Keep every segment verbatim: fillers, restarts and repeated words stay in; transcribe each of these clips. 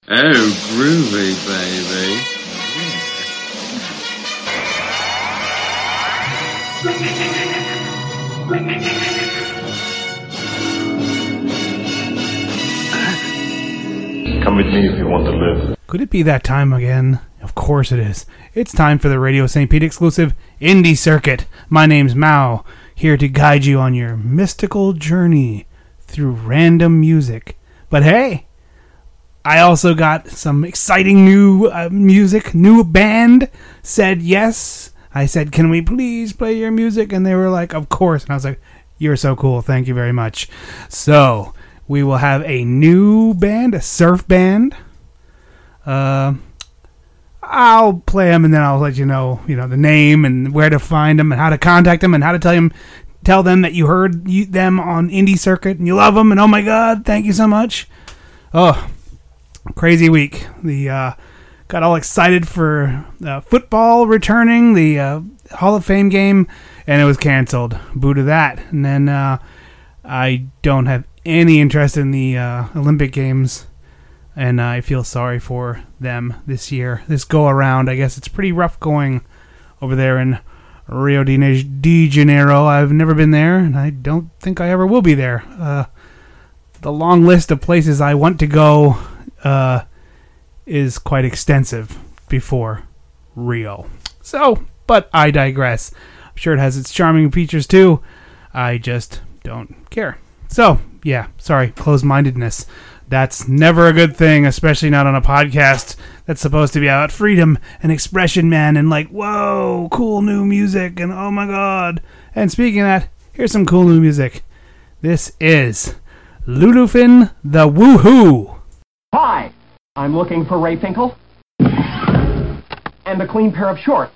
Oh, groovy, baby. Come with me if you want to live. Could it be that time again? Of course it is. It's time for the Radio Saint Pete exclusive Indie Circuit. My name's Mao, here to guide you on your mystical journey through random music. But hey, I also got some exciting new uh, music. New band said yes. I said, can we please play your music? And they were like, of course. And I was like, you're so cool. Thank you very much. So we will have a new band, a surf band. Uh, I'll play them and then I'll let you know, you know, the name and where to find them and how to contact them and how to tell them, tell them that you heard you, them on Indie Circuit and you love them and oh my God, thank you so much. Oh, crazy week. The uh, got all excited for uh, football returning, the uh, Hall of Fame game, and it was canceled. Boo to that. And then uh, I don't have any interest in the uh, Olympic Games, and I feel sorry for them this year. This go around, I guess it's pretty rough going over there in Rio de Janeiro. I've never been there, and I don't think I ever will be there. Uh, the long list of places I want to go uh, is quite extensive before Rio. So, but I digress. I'm sure it has its charming features too. I just don't care. So, yeah, sorry, closed-mindedness. That's never a good thing, especially not on a podcast that's supposed to be about freedom and expression, man, and like, whoa, cool new music, and oh my God. And speaking of that, here's some cool new music. This is Lulufin the Woohoo. Hi, I'm looking for Ray Finkel and a clean pair of shorts.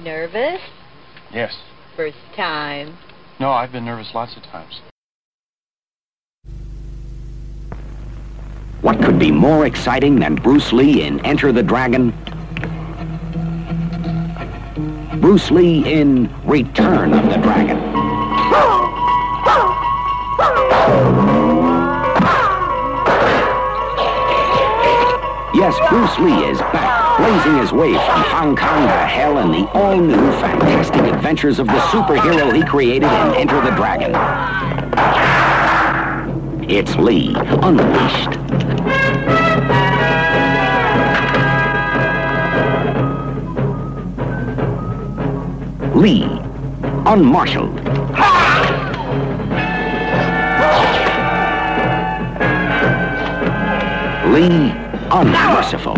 Nervous? Yes. First time? No, I've been nervous lots of times. What could be more exciting than Bruce Lee in Enter the Dragon? Bruce Lee in Return of the Dragon. Yes, Bruce Lee is back, blazing his way from Hong Kong to hell in the all-new fantastic adventures of the superhero he created in Enter the Dragon. It's Lee, Unleashed. Lee, Unmarshaled. Lee, Unmerciful.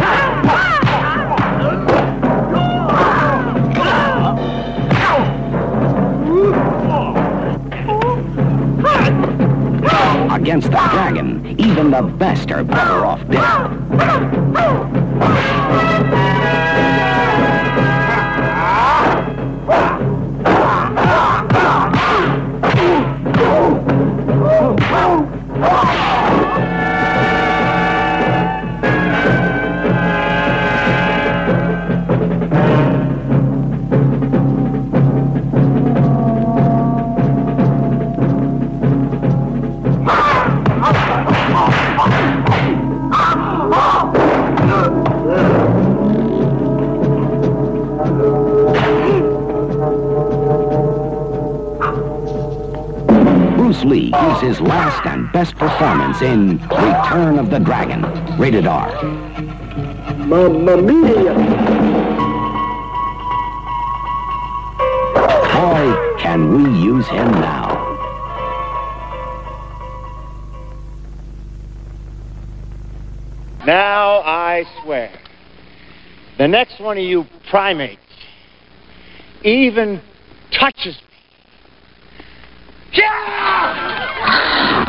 Against the dragon, even the best are better off dead. Bruce Lee gives his last and best performance in Return of the Dragon, rated R. Mamma mia! Boy, can we use him now. Now I swear, the next one of you primates even touches me. Yeah!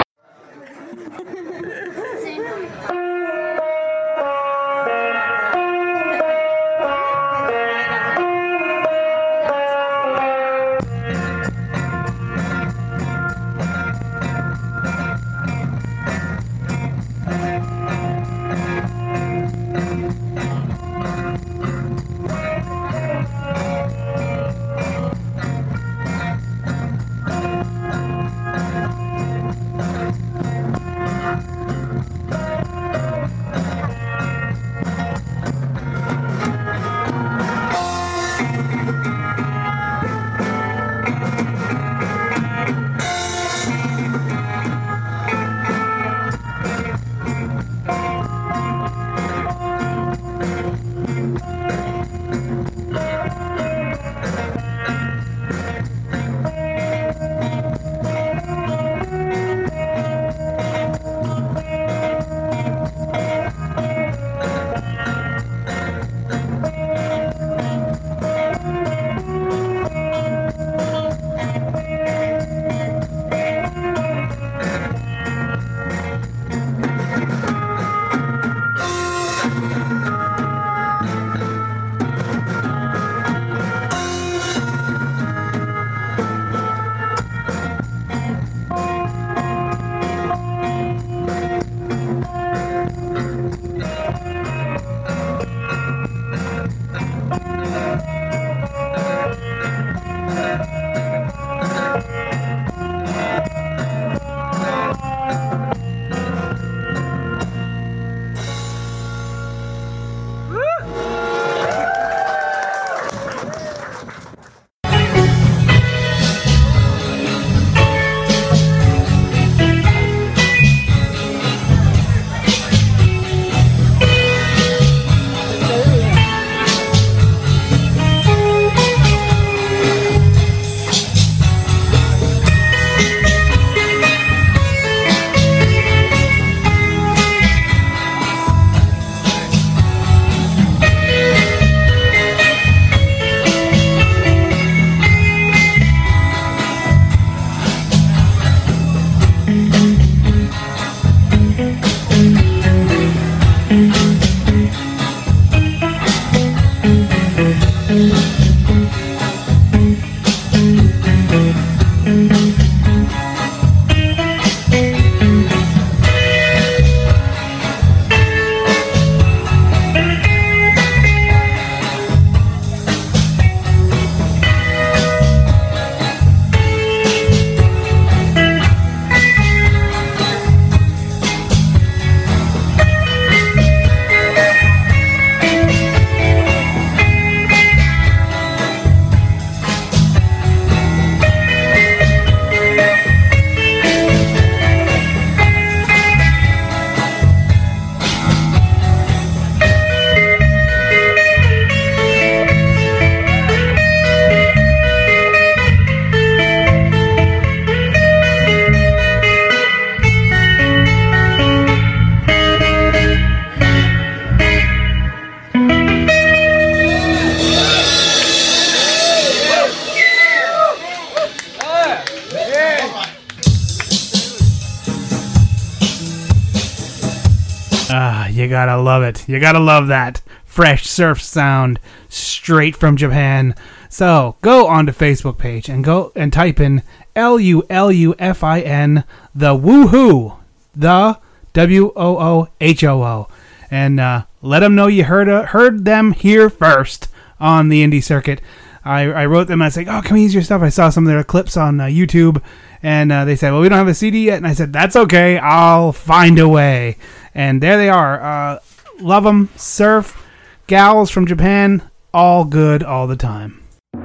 you gotta love it. You gotta love that fresh surf sound straight from Japan. So go on to Facebook page and go and type in L U L U F I N, the Woohoo, the W O O H O O, and uh, let them know you heard uh, heard them here first on the Indie Circuit. I, I wrote them and I said, oh, can we use your stuff? I saw some of their clips on uh, YouTube, and uh, they said, well, we don't have a C D yet. And I said, that's okay. I'll find a way. And there they are. Uh, love them. Surf. Gals from Japan. All good all the time.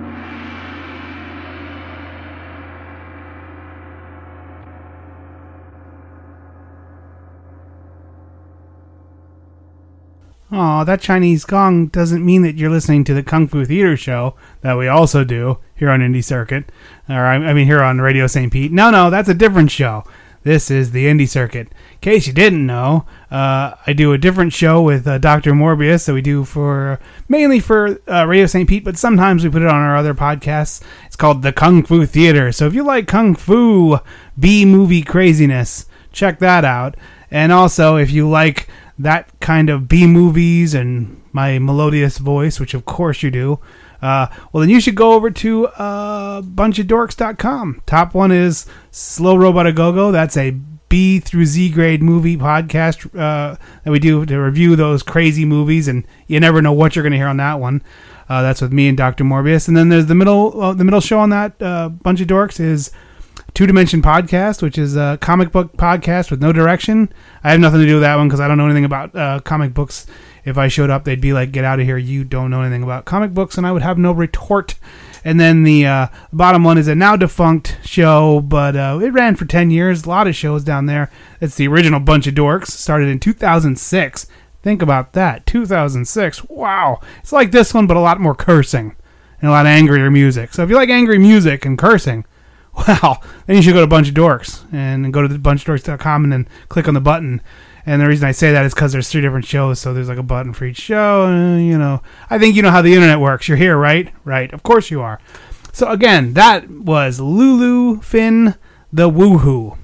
Aw, that Chinese gong doesn't mean that you're listening to the Kung Fu Theater show that we also do here on Indie Circuit. Or, I mean, here on Radio Saint Pete. No, no, that's a different show. This is the Indie Circuit. In case you didn't know, uh, I do a different show with uh, Doctor Morbius that we do for, mainly for uh, Radio Saint Pete, but sometimes we put it on our other podcasts. It's called the Kung Fu Theater. So if you like Kung Fu B-movie craziness, check that out. And also, if you like that kind of B-movies and my melodious voice, which of course you do, uh, well, then you should go over to uh, bunch of dorks dot com. Top one is Slow Robot A Go-Go. That's a B through Z grade movie podcast uh, that we do to review those crazy movies, and you never know what you're going to hear on that one. Uh, that's with me and Doctor Morbius. And then there's the middle uh, the middle show on that uh, Bunch of Dorks is Two Dimension Podcast, which is a comic book podcast with no direction. I have nothing to do with that one because I don't know anything about uh, comic books. If I showed up, they'd be like, get out of here, you don't know anything about comic books, and I would have no retort. And then the uh, bottom one is a now defunct show, but uh, it ran for ten years. A lot of shows down there. It's the original Bunch of Dorks, started in two thousand six. Think about that, two thousand six. Wow. It's like this one, but a lot more cursing and a lot angrier music. So if you like angry music and cursing, well, then you should go to Bunch of Dorks and go to the bunch of dorks dot com and then click on the button. And the reason I say that is because there's three different shows, so there's like a button for each show. Uh, you know, I think you know how the internet works. You're here, right? Right. Of course you are. So again, that was Lulu Finn the Woohoo.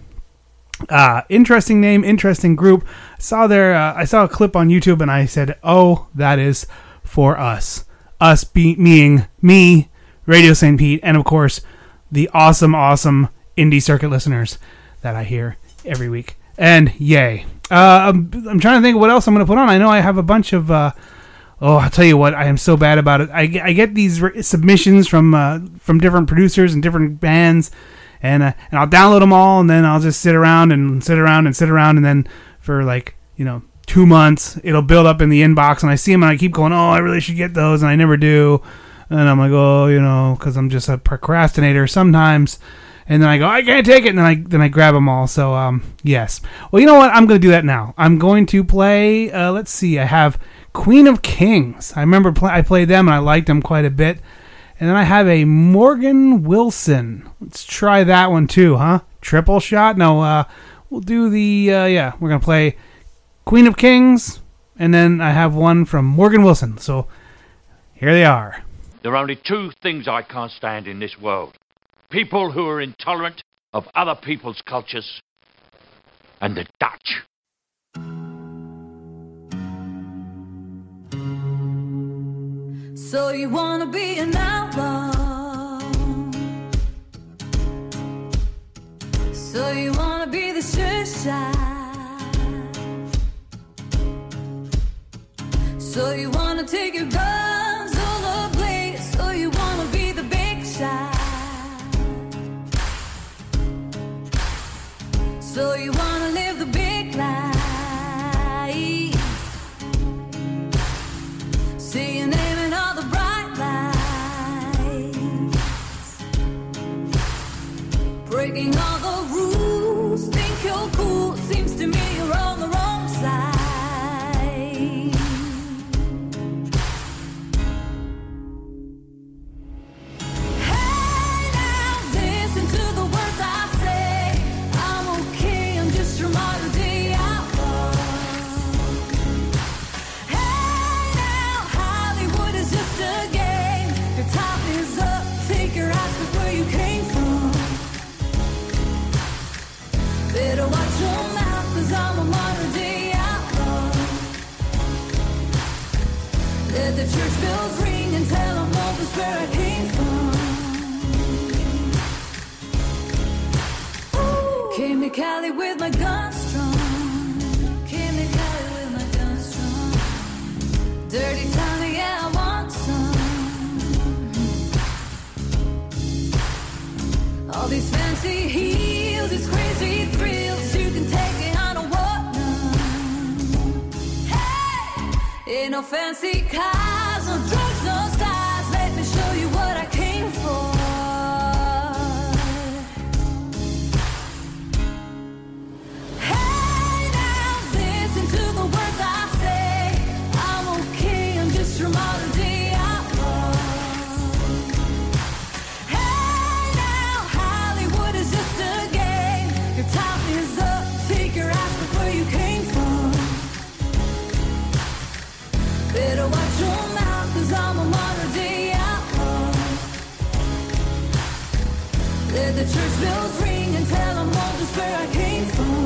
Uh, interesting name, interesting group. I saw their, uh, I saw a clip on YouTube, and I said, "Oh, that is for us, us be- meaning me, Radio Saint Pete, and of course the awesome, awesome Indie Circuit listeners that I hear every week." And yay. Uh, I'm, I'm trying to think of what else I'm going to put on. I know I have a bunch of, uh, oh, I'll tell you what, I am so bad about it. I, I get these re- submissions from uh, from different producers and different bands, and uh, and I'll download them all, and then I'll just sit around and sit around and sit around, and then for like, you know, two months, it'll build up in the inbox, and I see them, and I keep going, oh, I really should get those, and I never do. And I'm like, oh, you know, because I'm just a procrastinator sometimes. And then I go, I can't take it, and then I then I grab them all. So, um, yes. Well, you know what? I'm going to do that now. I'm going to play, uh, let's see, I have Queen of Kings. I remember play, I played them, and I liked them quite a bit. And then I have a Morgan Wilson. Let's try that one too, huh? Triple shot? No, uh, we'll do the, uh, yeah, we're going to play Queen of Kings, and then I have one from Morgan Wilson. So, here they are. There are only two things I can't stand in this world. People who are intolerant of other people's cultures, and the Dutch. So you wanna be an outlaw? So you wanna be the sure shot? So you wanna take your guns all the place? So you wanna be the big shot? So you wanna live the big life? See your name in all the bright lights, breaking all the rules. Think you're cool? Seems to me you're on the wrong side. Hey now, listen to the words I say. I'm okay, I'm just your modern day outlaw. Hey now, Hollywood is just a game. Your time is up, take your ass back where you came from. where I came from. Ooh. Came to Cali with my guns strong. Came to Cali with my guns strong. Dirty Tommy, yeah, I want some. All these fancy heels, these crazy thrills, you can take me, I don't want none. Hey! Ain't no fancy cars, no drugs, no stars. Let me show you what I came for. Hey, now listen to the words I say. I'm okay, I'm just your modern day outlaw. Hey, now Hollywood is just a game. Your time is up, take your ass back where you came from. Better watch your mouth, cause I'm a modern day outlaw. Let the church bells ring and tell them all just where I came from.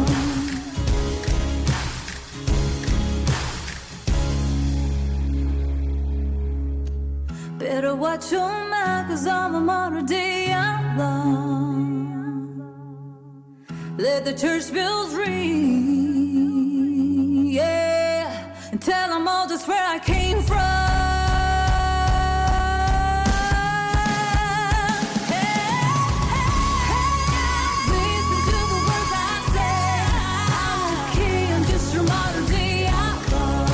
Better watch your mouth, cause I'm a modern day outlaw. Let the church bells ring, yeah, and tell them all just where I came from. Listen to the words I say. I'm okay, I'm just your modern day outlaw.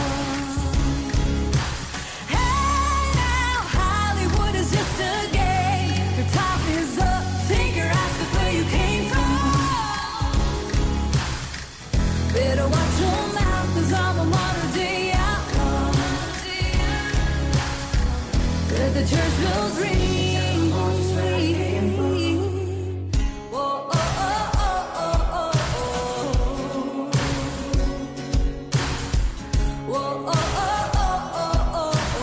Hey, now Hollywood is just a game. Your time is up, take your ass back where you came from. Better watch your mouth, cause I'm a modern day outlaw. Let the church bells ring. Whoa, oh, oh, oh, oh, oh, oh. Whoa, oh, oh, oh, oh,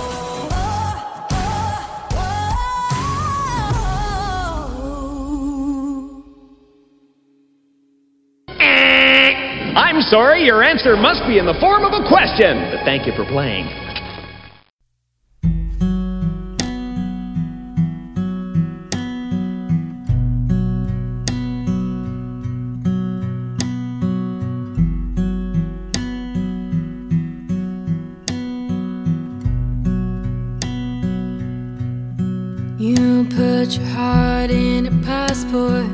oh, oh, oh. I'm sorry, your answer must be in the form of a question, but thank you for playing. You put your heart in a passport,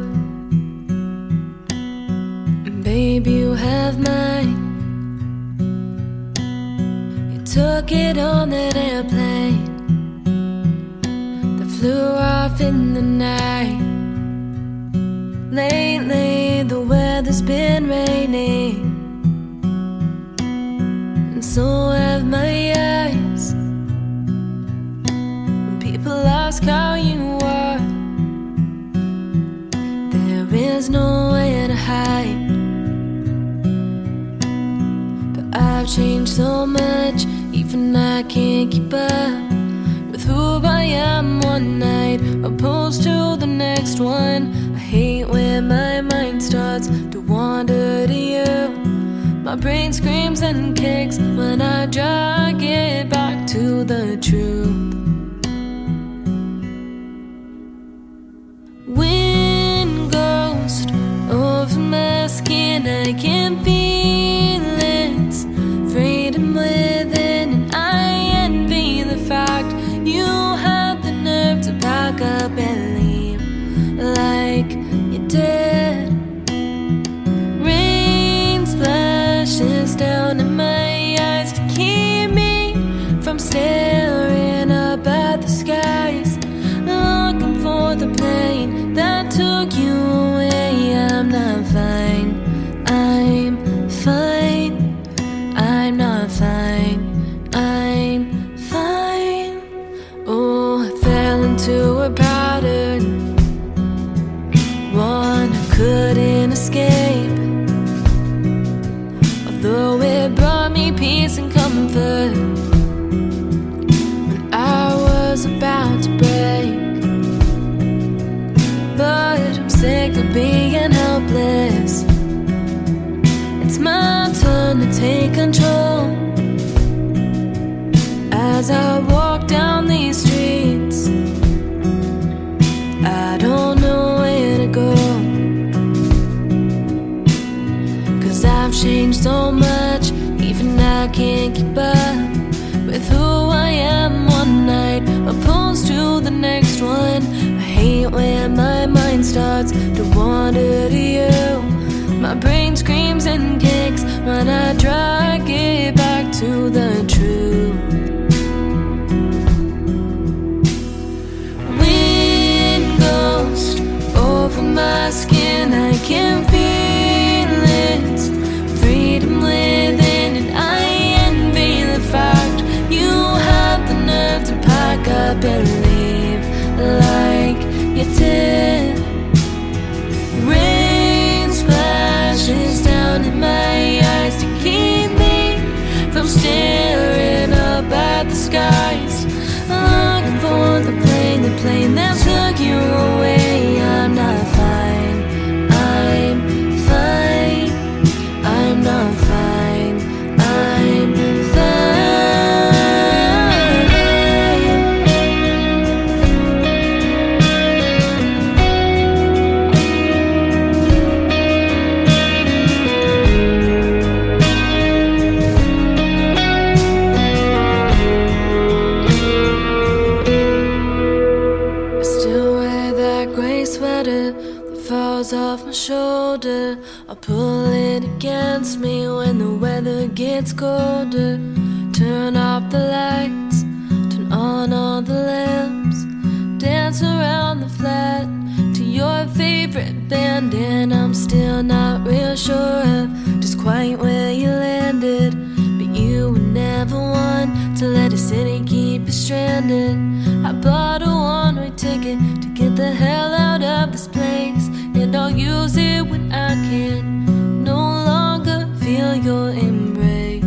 and babe, you have mine. You took it on that airplane that flew off in the night. Lately the weather's been raining, and so have my eyes. When people ask how you are, there is nowhere to hide. But I've changed so much, even I can't keep up with who I am one night opposed to the next one. I hate when my mind starts to wander to you. My brain screams and kicks when I drag it back to the truth. Wind ghost over my skin, I can feel it, freedom within, and I envy the fact you had the nerve to pack up and leave like you did. Rain splashes down in my eyes to keep me from staring up at the skies, looking for the plane that took you away. I'm not fine, I'm fine, I'm not fine, I'm fine. Oh, I fell into a pattern, one I couldn't escape. Although it brought me peace and comfort when I was about to break. But I'm sick of being helpless. It's my turn to take control. As I walk down these streets, next one. I hate when my mind starts to wander to you. My brain screams and kicks when I try to get back to the truth. Wind ghost over my skin, I can feel it. Freedom within, and I envy the fact you have the nerve to pack up and leave like you did. Rain splashes down in my eyes to keep me from staring up at the skies. Looking for the plane, the plane that took you away. I'm not fine, I'm fine, I'm not fine, I'm fine. Off my shoulder, I'll pull it against me when the weather gets colder. Turn off the lights, turn on all the lamps, dance around the flat to your favorite band. And I'm still not real sure of just quite where you landed, but you were never one to let a city keep you stranded. I bought a one-way ticket to get the hell out of this place, and I'll use it when I can no longer feel your embrace.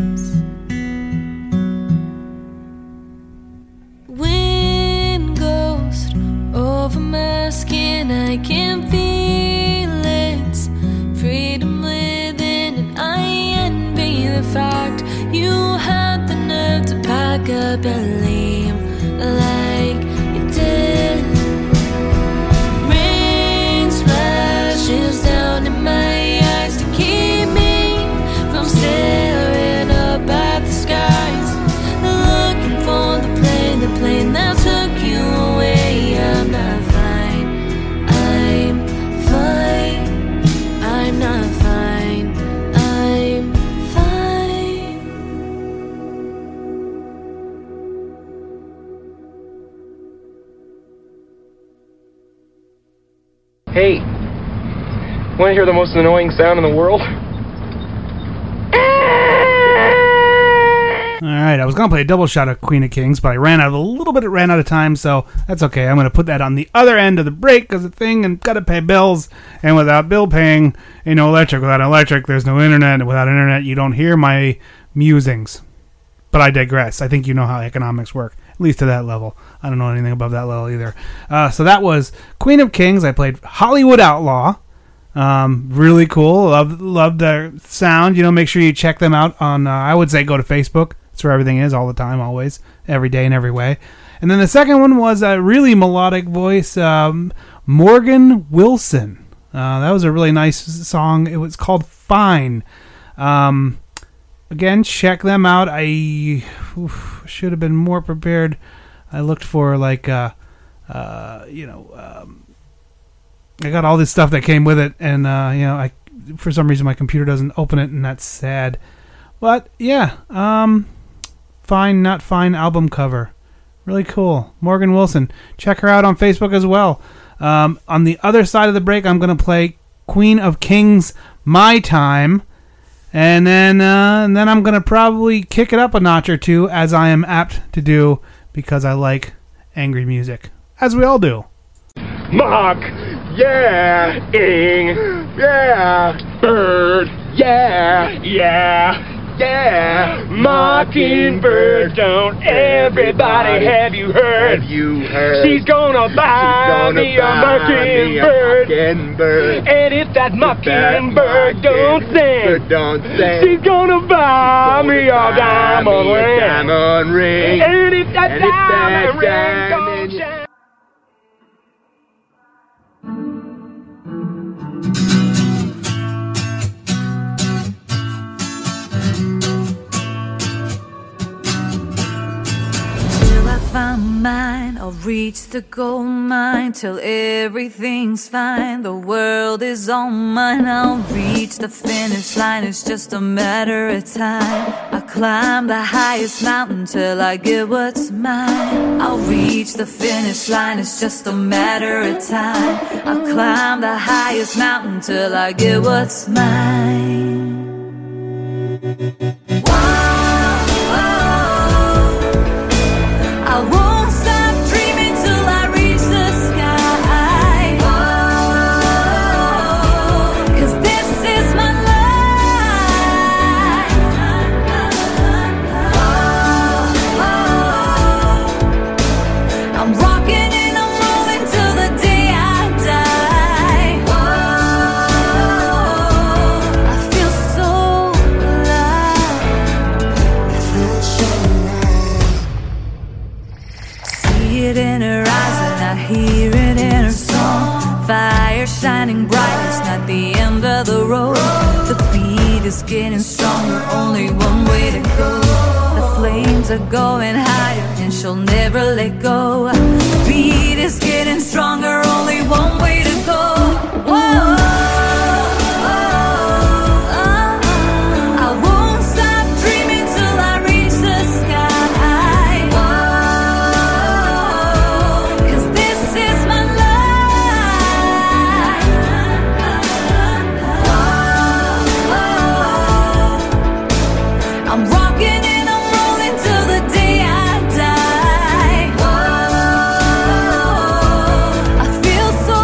Wind ghost over my skin, I can feel it. Freedom within, and I envy the fact you had the nerve to pack up and leave like you did. Down in my eyes to keep me from staring up at the skies. Looking for the plane, the plane that took you away. I'm not fine, I'm fine, I'm not fine, I'm fine. Hey, want to hear the most annoying sound in the world? Alright, I was going to play a double shot of Queen of Kings, but I ran out of a little bit, it ran out of time, so that's okay. I'm going to put that on the other end of the break because the thing, and got to pay bills, and without bill paying, ain't no electric. Without electric, there's no internet, and without internet, you don't hear my musings. But I digress. I think you know how economics work, at least to that level. I don't know anything above that level either. Uh, so that was Queen of Kings. I played Hollywood Outlaw. Um, really cool. Love, love their sound. You know, make sure you check them out on, uh, I would say go to Facebook. That's where everything is all the time, always, every day in every way. And then the second one was a really melodic voice, um, Morgan Wilson. Uh, that was a really nice song. It was called Fine. Um, again, check them out. I oof, should have been more prepared. I looked for like, uh, uh, you know, um, I got all this stuff that came with it, and uh, you know, I for some reason my computer doesn't open it, and that's sad. But yeah, um, Fine Not Fine album cover, really cool. Morgan Wilson, check her out on Facebook as well. Um, on the other side of the break, I'm gonna play Queen of Kings, My Time, and then uh, and then I'm gonna probably kick it up a notch or two, as I am apt to do because I like angry music, as we all do. Mock, yeah, ing, yeah, bird, yeah, yeah, yeah, mockingbird, don't everybody have you heard? Have you heard? She's gonna buy She's gonna me a buy mockingbird, me a mockingbird. and if that mockingbird don't sing, don't sing, she's gonna buy She's me a gonna buy diamond me a ring, diamond ring. and if that And if that diamond ring diamond- don't shine. Find mine, I'll reach the gold mine till everything's fine. The world is all mine. I'll reach the finish line. It's just a matter of time. I climb the highest mountain till I get what's mine. I'll reach the finish line. It's just a matter of time. I climb the highest mountain till I get what's mine. Whoa, whoa. I won't stop dreaming till I reach the sky. Whoa, 'cause this is my life. Whoa, whoa. I'm rocking and I'm rolling till the day I die. Whoa, I feel so alive. See it in her eyes and I hear it in her song. Fire shining bright, it's not the end of the road. The beat is getting stronger, only one way to go. The flames are going higher and she'll never let go. The beat is getting stronger, only one way to go. Whoa. I won't stop dreaming till I reach the sky. Whoa, 'cause this is my life. Whoa, I'm rocking and I'm rolling till the day I die. Whoa, I feel so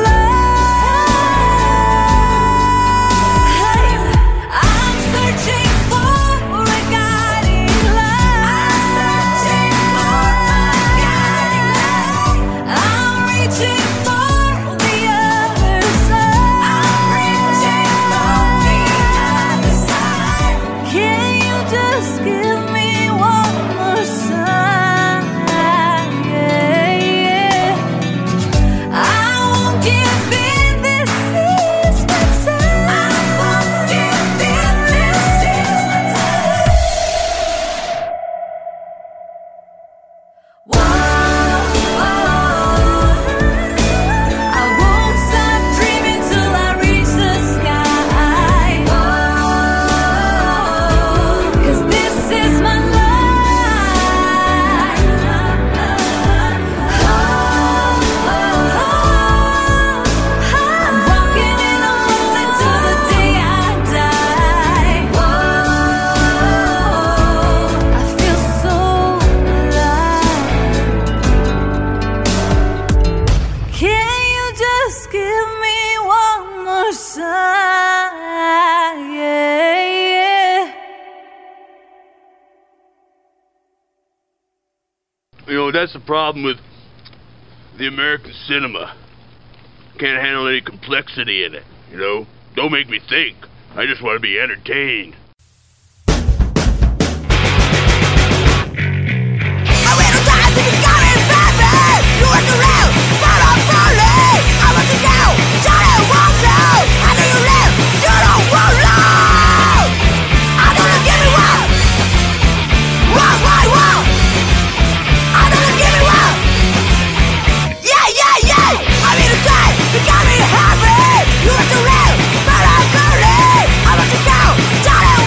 alive. I'm searching for a guiding light. I'm searching for a guiding light. I'm reaching for the other side. I'm reaching for the other side. Can you just give me one more sign? Yeah, yeah. I won't give in, this is my time. I won't give in, this is my time. Whoa, I won't stop dreaming till I reach the sky. Whoa, 'cause this is my life. I'm rocking and I'm rolling till the day I die. Whoa, I feel so alive. Can you just give me one more sign? Yeah, yeah. You know, that's the problem with the American cinema. Can't handle any complexity in it, you know? Don't make me think. I just want to be entertained. You want to live, but I'm lonely. I want to go, Johnny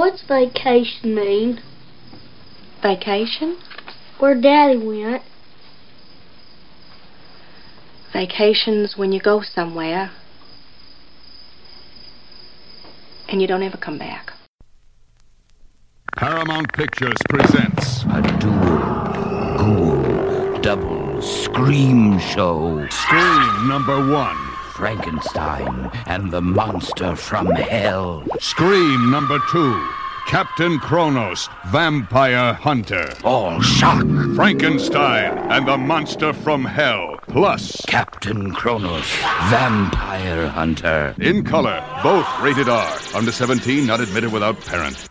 what's vacation mean? Vacation? Where Daddy went. Vacation's when you go somewhere and you don't ever come back. Paramount Pictures presents a dual, ghoul, double, scream show. Scream number one. Frankenstein and the Monster from Hell. Scream number two. Captain Kronos, Vampire Hunter. All shock. Frankenstein and the Monster from Hell. Plus Captain Kronos, Vampire Hunter. In color, both rated R. Under seventeen, not admitted without parent.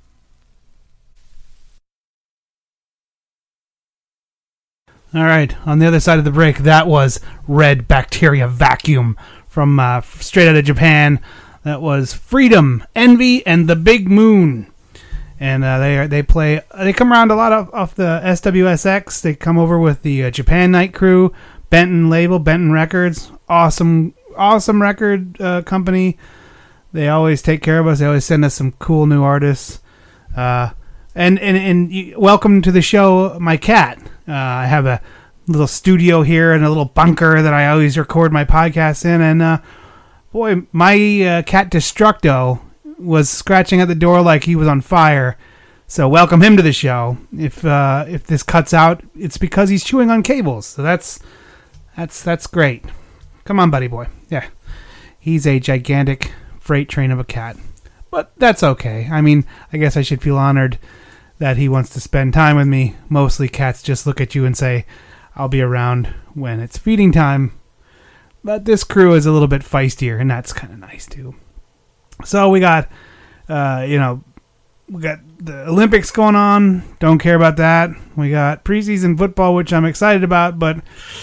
All right, on the other side of the break, that was Red Bacteria Vacuum from uh, straight out of Japan. That was Freedom, Envy, and the Big Moon. And uh, they are, they play. They come around a lot of, off the S W S X. They come over with the uh, Japan Night Crew, Benton label, Benton Records. Awesome, awesome record uh, company. They always take care of us. They always send us some cool new artists. Uh, and and and you, welcome to the show, my cat. Uh, I have a little studio here and a little bunker that I always record my podcasts in. And uh, boy, my uh, cat Destructo was scratching at the door like he was on fire. So welcome him to the show. If uh, if this cuts out, it's because he's chewing on cables. So that's that's that's great. Come on, buddy boy. Yeah, he's a gigantic freight train of a cat, but that's okay. I mean, I guess I should feel honored that he wants to spend time with me. Mostly cats just look at you and say, I'll be around when it's feeding time. But this crew is a little bit feistier, and that's kind of nice too. So we got, uh, you know, we got the Olympics going on. Don't care about that. We got preseason football, which I'm excited about, but,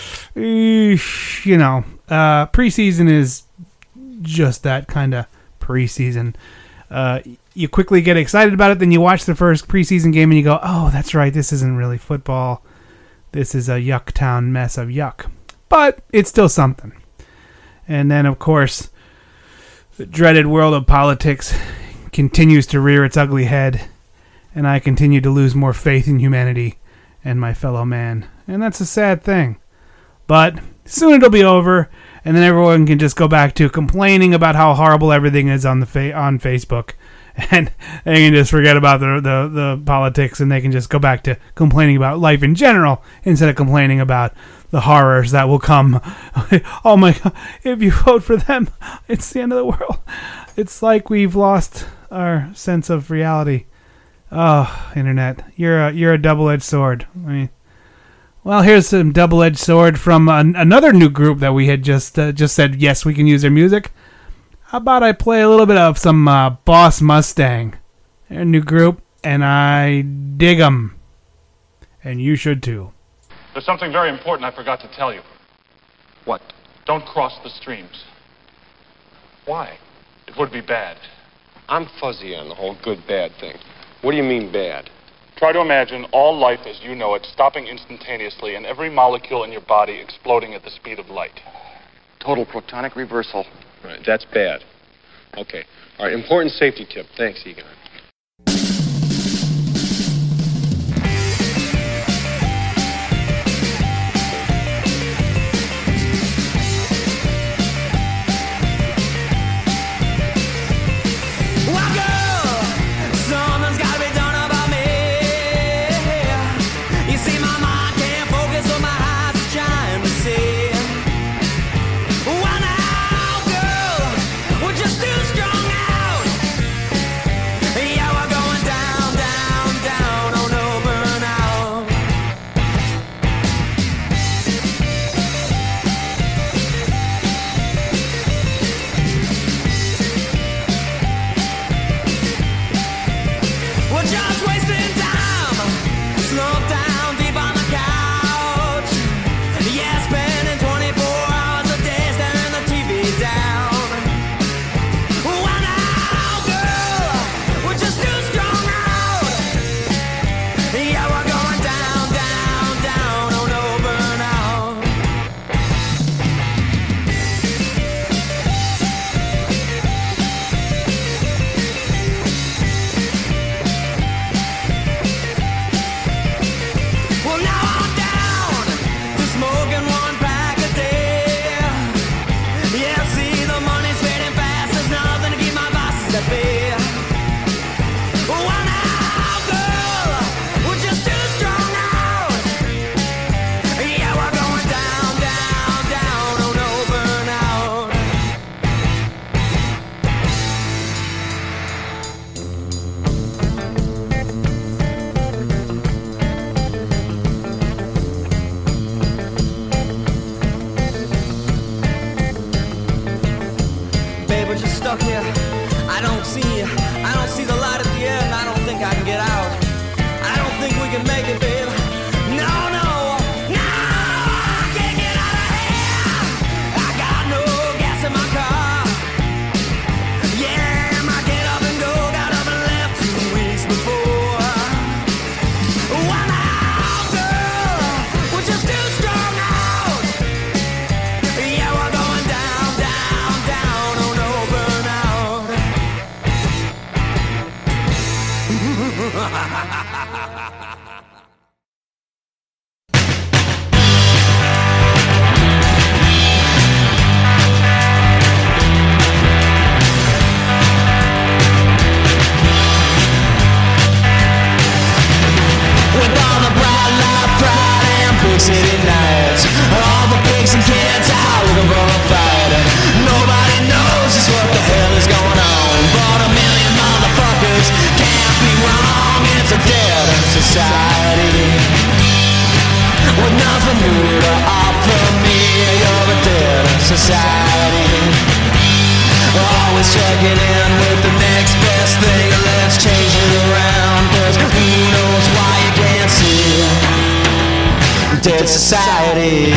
eesh, you know, uh, preseason is just that kind of preseason. Uh, you quickly get excited about it, then you watch the first preseason game and you go, oh, that's right, this isn't really football. This is a Yucktown mess of yuck. But it's still something. And then, of course, the dreaded world of politics continues to rear its ugly head, and I continue to lose more faith in humanity and my fellow man. And that's a sad thing. But soon it'll be over, and then everyone can just go back to complaining about how horrible everything is on the fa- on Facebook. And they can just forget about the, the the politics, and they can just go back to complaining about life in general instead of complaining about the horrors that will come. Oh my God, if you vote for them, it's the end of the world. It's like we've lost our sense of reality. Oh, internet, you're a, you're a double-edged sword. I mean, well, here's some double-edged sword from an, another new group that we had just uh, just said, yes, we can use their music. How about I play a little bit of some uh, Boss Mustang? They're a new group, and I dig them. And you should too. There's something very important I forgot to tell you. What? Don't cross the streams. Why? It would be bad. I'm fuzzy on the whole good-bad thing. What do you mean bad? Try to imagine all life as you know it stopping instantaneously and every molecule in your body exploding at the speed of light. Total protonic reversal. Right, that's bad. Okay. All right, important safety tip. Thanks, Egon. Well, now, girl, we're just too strung out. we're just stuck here. I don't see, I don't see the light at the end. I don't think I can get out. I don't think we can make it, babe. No, no, no, I can't get out of here. I got no gas in my car. Yeah, my get up and go got up and left two weeks before. One out, girl, we're just too strong out. Yeah, we're going down, down, down, oh no, burn out. With all the bright light, pride and big city nights, all the pigs and kids out looking for a fight. Nobody knows just what the hell is going on, but a million motherfuckers can't be wrong. It's a dead society with nothing new to offer me. You're a dead society, always checking in with the next best thing. Let's change it around, 'cause who knows why you can't see dead society.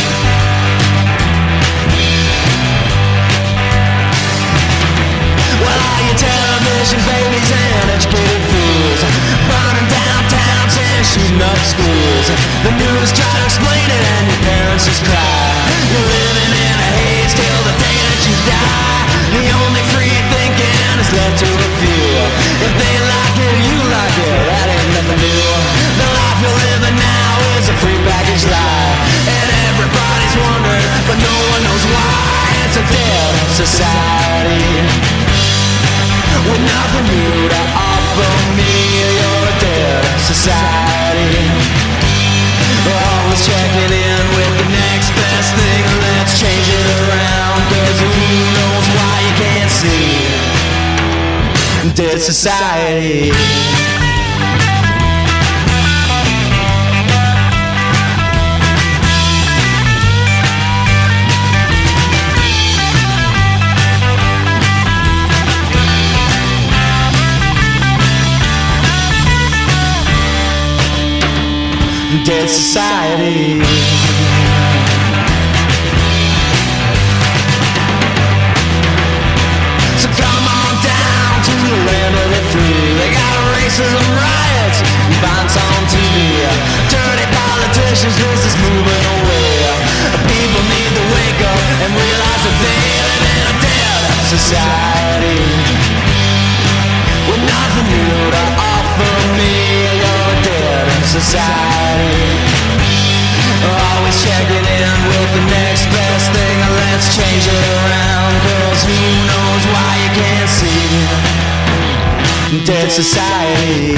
Well, all you television babies and educated fools burning down towns and shooting up schools. The news try to explain it and your parents just cry. You're living in a haze till the day that you die. The only free thinking is left to a few. If they like it, you like it, that ain't nothing new. The life you're living now is a prepackaged lie, and everybody's wondering, but no one knows why. It's a dead society with nothing new to offer me. You're a dead society, always checking in with the next best thing. Let's change it around, 'cause who knows why you can't see dead society. Dead society. So come on down to the land of the free. They got racism riots and violence on T V. Dirty politicians, this is moving away. People need to wake up and realize that they live in a dead society with nothing new to offer me. You're a dead society, always checking in with the next best thing. Let's change it around, 'cause who knows why you can't see dead society.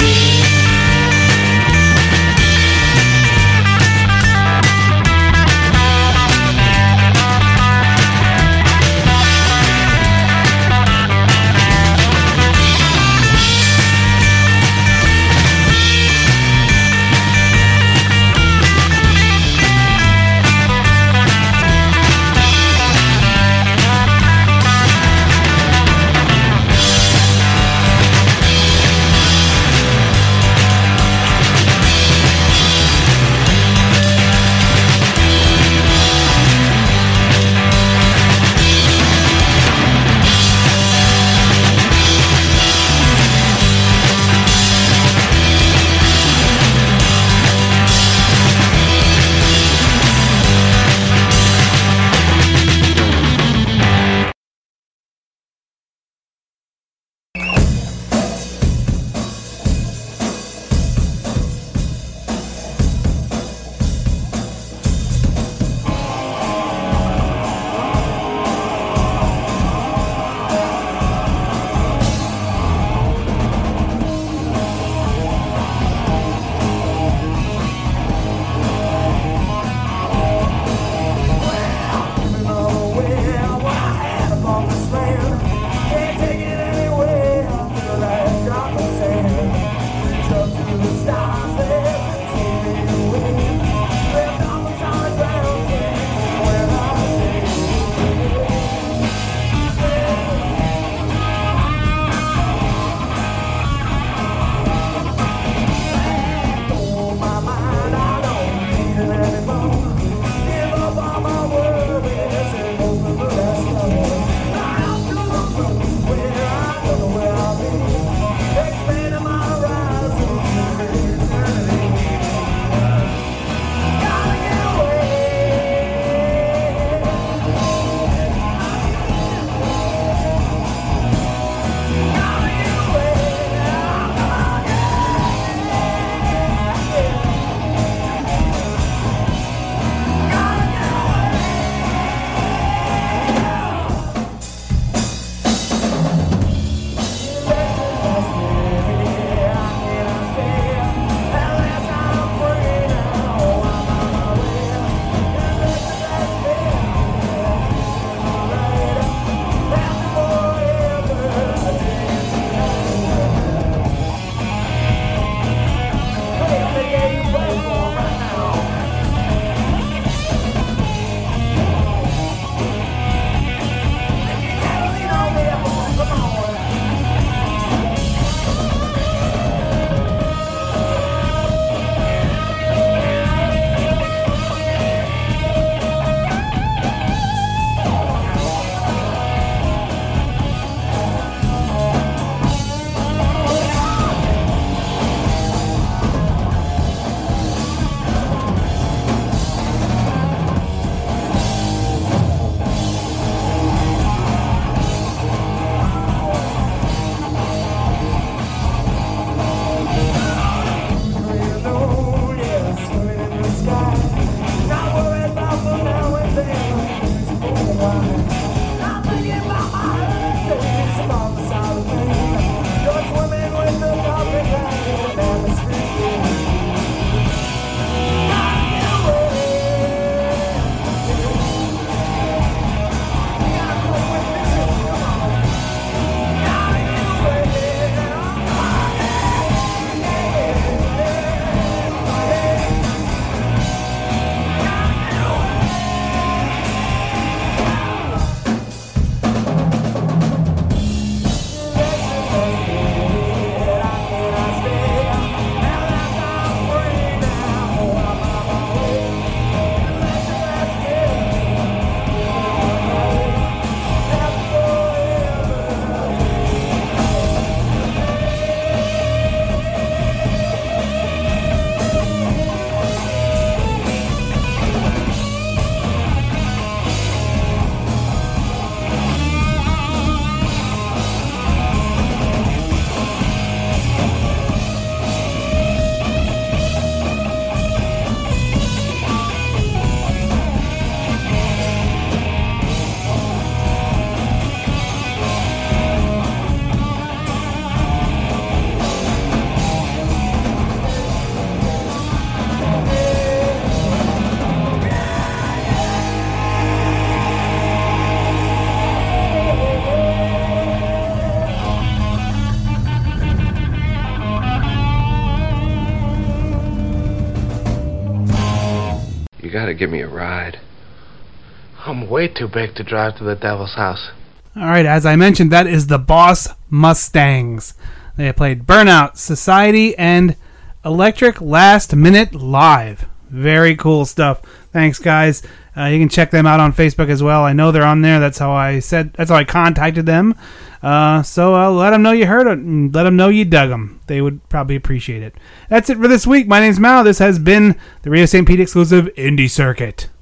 give me a ride? I'm way too big to drive to the Devil's House. All right, as I mentioned, that is the Boss Mustangs. They played Burnout, Society, and Electric Last Minute Live. Very cool stuff. Thanks, guys. Uh, you can check them out on Facebook as well. I know they're on there. That's how I said. That's how I contacted them. Uh, so uh, let them know you heard it, and let them know you dug them. They would probably appreciate it. That's it for this week. My name's Mal. This has been the Radio Saint Pete exclusive Indie Circuit.